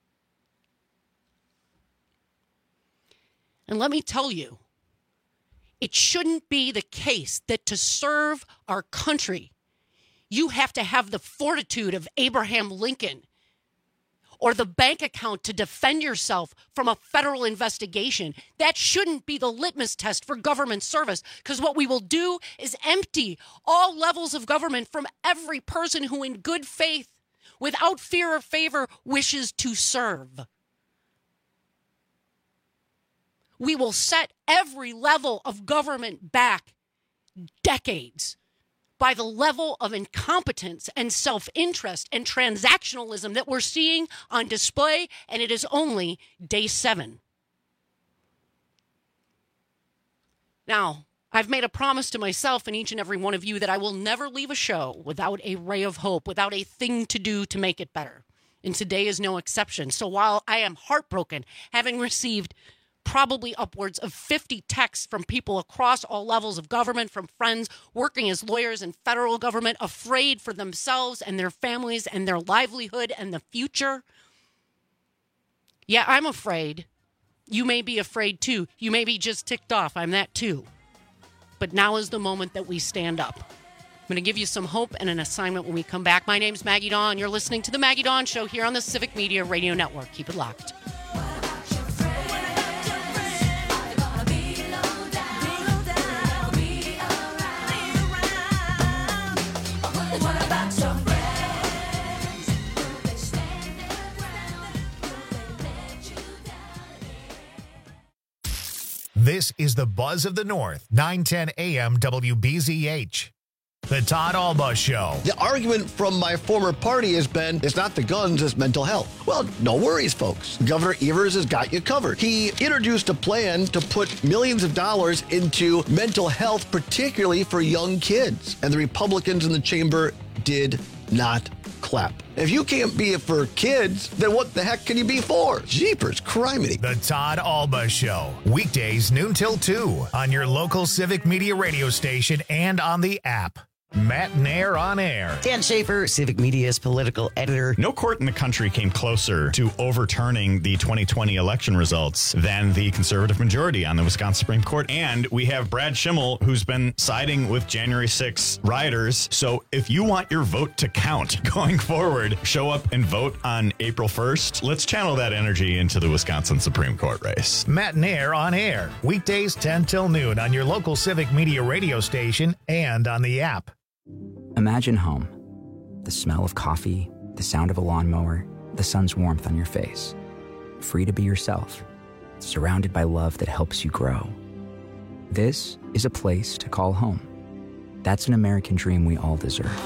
And let me tell you, it shouldn't be the case that to serve our country, you have to have the fortitude of Abraham Lincoln or the bank account to defend yourself from a federal investigation. That shouldn't be the litmus test for government service, because what we will do is empty all levels of government from every person who in good faith, without fear or favor, wishes to serve. We will set every level of government back decades by the level of incompetence and self-interest and transactionalism that we're seeing on display, and it is only day 7. Now, I've made a promise to myself and each and every one of you that I will never leave a show without a ray of hope, without a thing to do to make it better. And today is no exception. So while I am heartbroken, having received probably upwards of 50 texts from people across all levels of government, from friends working as lawyers in federal government, afraid for themselves and their families and their livelihood and the future. Yeah, I'm afraid. You may be afraid too. You may be just ticked off. I'm that too. But now is the moment that we stand up. I'm going to give you some hope and an assignment when we come back. My name's Maggie Dawn. You're listening to The Maggie Dawn Show here on the Civic Media Radio Network. Keep it locked. This is the Buzz of the North, 910 AM WBZH. The Todd Alba Show. The argument from my former party has been, it's not the guns, it's mental health. Well, no worries, folks. Governor Evers has got you covered. He introduced a plan to put millions of dollars into mental health, particularly for young kids. And the Republicans in the chamber did not clap. If you can't be it for kids, then what the heck can you be for? Jeepers, criminy. The Todd Alba Show. Weekdays noon till 2 on your local Civic Media radio station and on the app. Matt Nair on air. Dan Schaefer, Civic Media's political editor. No court in the country came closer to overturning the 2020 election results than the conservative majority on the Wisconsin Supreme Court. And we have Brad Schimmel, who's been siding with January 6 rioters. So if you want your vote to count going forward, show up and vote on April 1st. Let's channel that energy into the Wisconsin Supreme Court race. Matt Nair on air. Weekdays 10 till noon on your local Civic Media radio station and on the app. Imagine home. The smell of coffee, the sound of a lawnmower, the sun's warmth on your face. Free to be yourself, surrounded by love that helps you grow. This is a place to call home. That's an American dream we all deserve.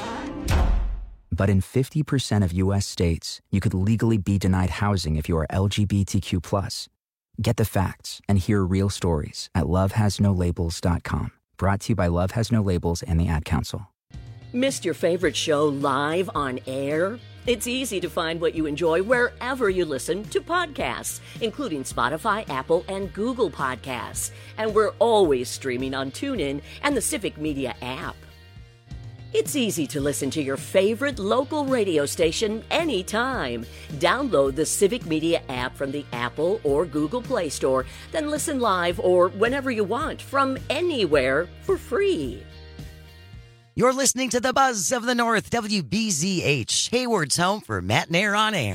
But in 50% of U.S. states, you could legally be denied housing if you are LGBTQ+. Get the facts and hear real stories at lovehasnolabels.com. Brought to you by Love Has No Labels and the Ad Council. Missed your favorite show live on air? It's easy to find what you enjoy wherever you listen to podcasts, including Spotify, Apple, and Google Podcasts. And we're always streaming on TuneIn and the Civic Media app. It's easy to listen to your favorite local radio station anytime. Download the Civic Media app from the Apple or Google Play Store, then listen live or whenever you want from anywhere for free. You're listening to the Buzz of the North, WBZH, Hayward's home for Matt Nair on air.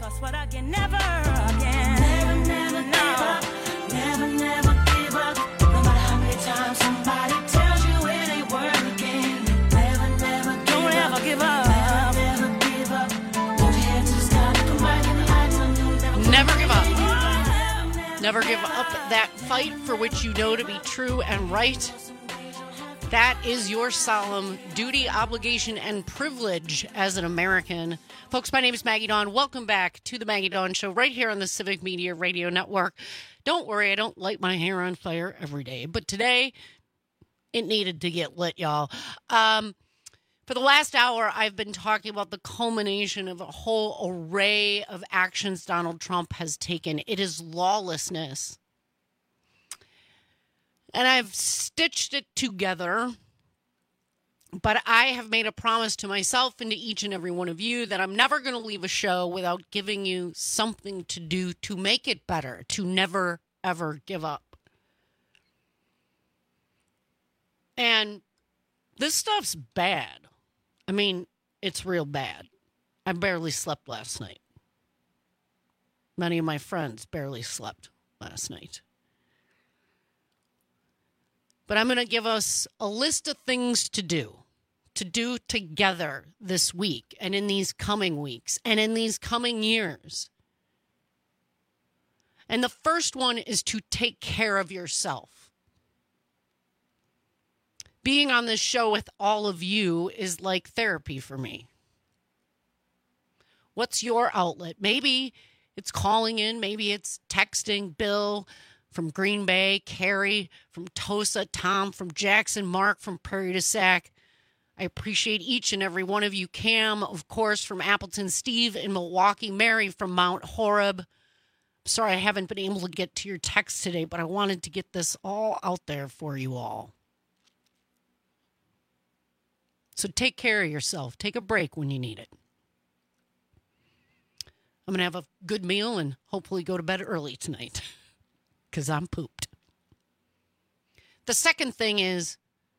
Never give up. Never give up that fight for which you know to be true and right. That is your solemn duty, obligation, and privilege as an American. Folks, my name is Maggie Dawn. Welcome back to the Maggie Dawn Show right here on the Civic Media Radio Network. Don't worry, I don't light my hair on fire every day, but today it needed to get lit, y'all. For the last hour, I've been talking about the culmination of a whole array of actions Donald Trump has taken. It is lawlessness. And I've stitched it together, but I have made a promise to myself and to each and every one of you that I'm never going to leave a show without giving you something to do to make it better, to never, ever give up. And this stuff's bad. I mean, it's real bad. I barely slept last night. Many of my friends barely slept last night. But I'm going to give us a list of things to do together this week and in these coming weeks and in these coming years. And the first one is to take care of yourself. Being on this show with all of you is like therapy for me. What's your outlet? Maybe it's calling in, maybe it's texting Bill from Green Bay, Carrie from Tosa, Tom from Jackson, Mark from Prairie du Sac. I appreciate each and every one of you. Cam, of course, from Appleton, Steve in Milwaukee, Mary from Mount Horeb. Sorry I haven't been able to get to your text today, but I wanted to get this all out there for you all. So take care of yourself. Take a break when you need it. I'm going to have a good meal and hopefully go to bed early tonight. Because I'm pooped. The second thing is,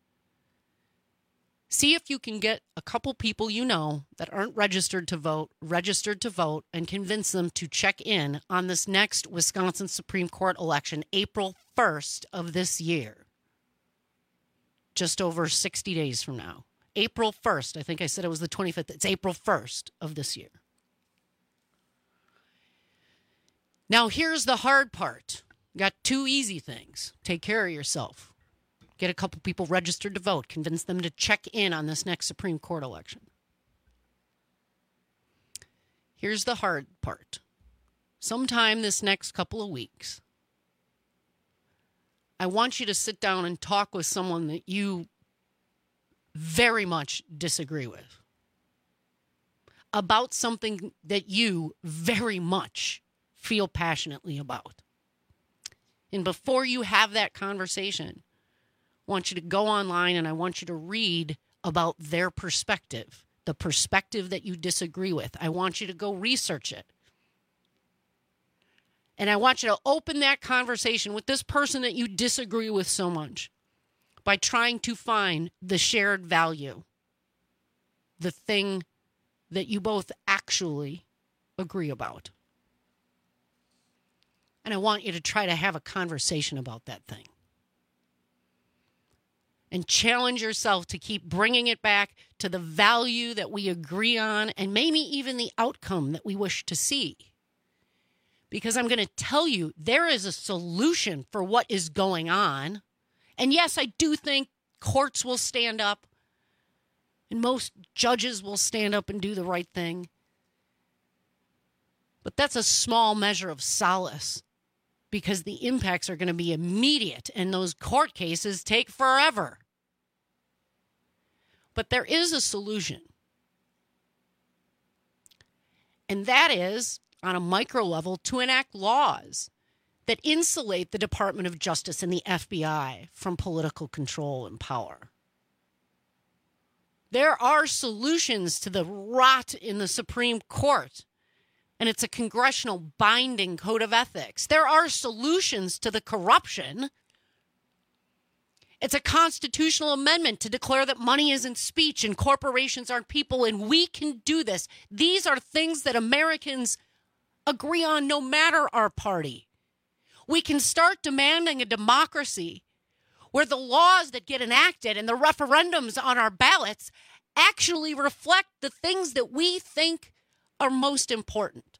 see if you can get a couple people you know that aren't registered to vote, and convince them to check in on this next Wisconsin Supreme Court election, April 1st of this year. Just over 60 days from now. April 1st. I think I said it was the 25th. It's April 1st of this year. Now, here's the hard part. Got two easy things. Take care of yourself. Get a couple people registered to vote. Convince them to check in on this next Supreme Court election. Here's the hard part. Sometime this next couple of weeks, I want you to sit down and talk with someone that you very much disagree with about something that you very much feel passionately about. And before you have that conversation, I want you to go online and I want you to read about their perspective, the perspective that you disagree with. I want you to go research it. And I want you to open that conversation with this person that you disagree with so much by trying to find the shared value, the thing that you both actually agree about. And I want you to try to have a conversation about that thing. And challenge yourself to keep bringing it back to the value that we agree on and maybe even the outcome that we wish to see. Because I'm going to tell you, there is a solution for what is going on. And yes, I do think courts will stand up and most judges will stand up and do the right thing. But that's a small measure of solace because the impacts are going to be immediate and those court cases take forever. But there is a solution. And that is, on a micro level, to enact laws that insulate the Department of Justice and the FBI from political control and power. There are solutions to the rot in the Supreme Court, and it's a congressional binding code of ethics. There are solutions to the corruption. It's a constitutional amendment to declare that money isn't speech and corporations aren't people, and we can do this. These are things that Americans agree on no matter our party. We can start demanding a democracy where the laws that get enacted and the referendums on our ballots actually reflect the things that we think are most important.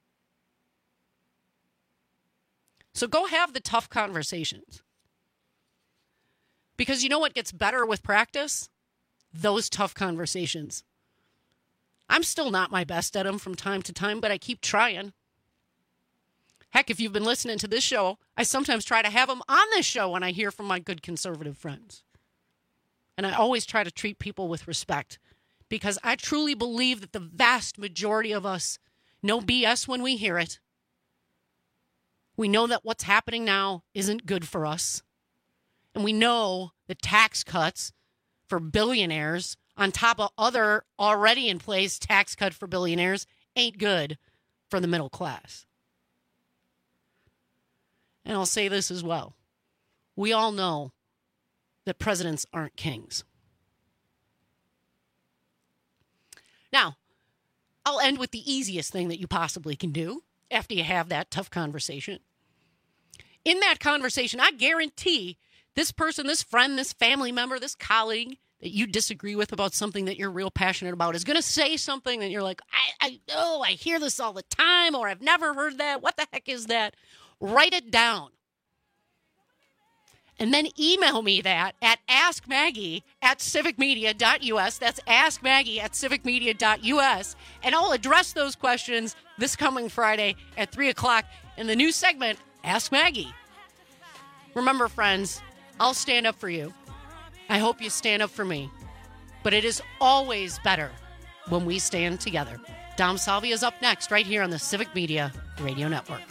So go have the tough conversations. Because you know what gets better with practice? Those tough conversations. I'm still not my best at them from time to time, but I keep trying. Heck, if you've been listening to this show, I sometimes try to have them on this show when I hear from my good conservative friends. And I always try to treat people with respect because I truly believe that the vast majority of us know BS when we hear it. We know that what's happening now isn't good for us. And we know the tax cuts for billionaires on top of other already in place tax cut for billionaires ain't good for the middle class. And I'll say this as well. We all know that presidents aren't kings. Now, I'll end with the easiest thing that you possibly can do after you have that tough conversation. In that conversation, I guarantee this person, this friend, this family member, this colleague that you disagree with about something that you're real passionate about is going to say something that you're like, I know, I hear this all the time, or I've never heard that. What the heck is that? Write it down. And then email me that at askmaggie@civicmedia.us. That's askmaggie@civicmedia.us. And I'll address those questions this coming Friday at 3 o'clock in the new segment, Ask Maggie. Remember, friends, I'll stand up for you. I hope you stand up for me. But it is always better when we stand together. Dom Salvia is up next right here on the Civic Media Radio Network.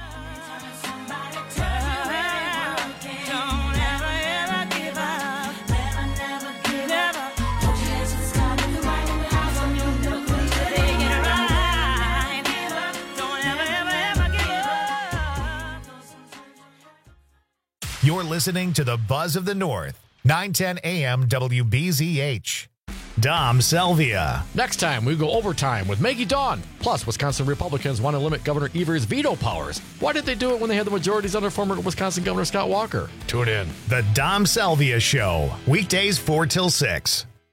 You're listening to the Buzz of the North, 910 AM WBZH. Dom Salvia. Next time, we go overtime with Maggie Dawn. Plus, Wisconsin Republicans want to limit Governor Evers' veto powers. Why did they do it when they had the majorities under former Wisconsin Governor Scott Walker? Tune in. The Dom Salvia Show, weekdays 4 till 6.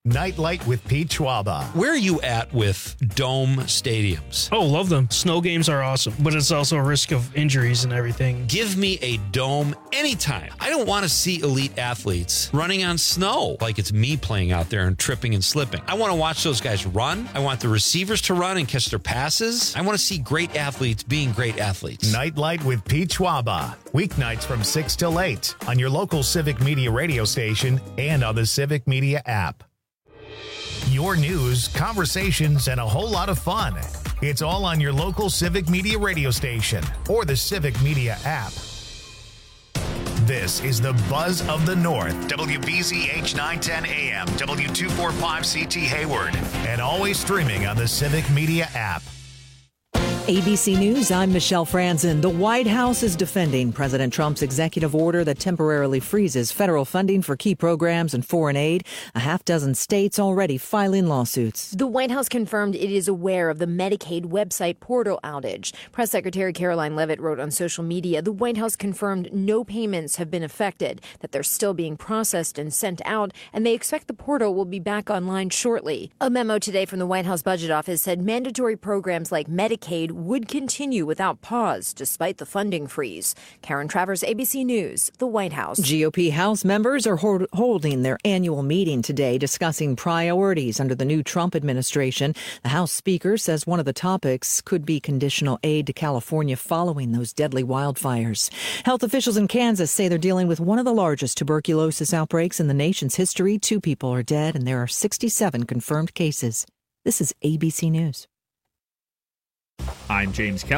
Nightlight with Pete Schwaba. Where are you at with dome stadiums? Oh, love them. Snow games are awesome, but it's also a risk of injuries and everything. Give me a dome anytime. I don't want to see elite athletes running on snow like it's me playing out there and tripping and slipping. I want to watch those guys run. I want the receivers to run and catch their passes. I want to see great athletes being great athletes. Nightlight with Pete Schwaba. Weeknights from 6 till 8 on your local Civic Media radio station and on the Civic Media app. Your news, conversations, and a whole lot of fun. It's all on your local Civic Media radio station or the Civic Media app. This is the Buzz of the North, WBZH 910 AM, W245CT Hayward, and always streaming on the Civic Media app. ABC News, I'm Michelle Franzen. The White House is defending President Trump's executive order that temporarily freezes federal funding for key programs and foreign aid. A half dozen states already filing lawsuits. The White House confirmed it is aware of the Medicaid website portal outage. Press Secretary Caroline Leavitt wrote on social media, the White House confirmed no payments have been affected, that they're still being processed and sent out, and they expect the portal will be back online shortly. A memo today from the White House Budget Office said mandatory programs like Medicaid would continue without pause despite the funding freeze. Karen Travers, ABC News, the White House. GOP House members are holding their annual meeting today discussing priorities under the new Trump administration. The House Speaker says one of the topics could be conditional aid to California following those deadly wildfires. Health officials in Kansas say they're dealing with one of the largest tuberculosis outbreaks in the nation's history. 2 people are dead and there are 67 confirmed cases. This is ABC News. I'm James Kelly.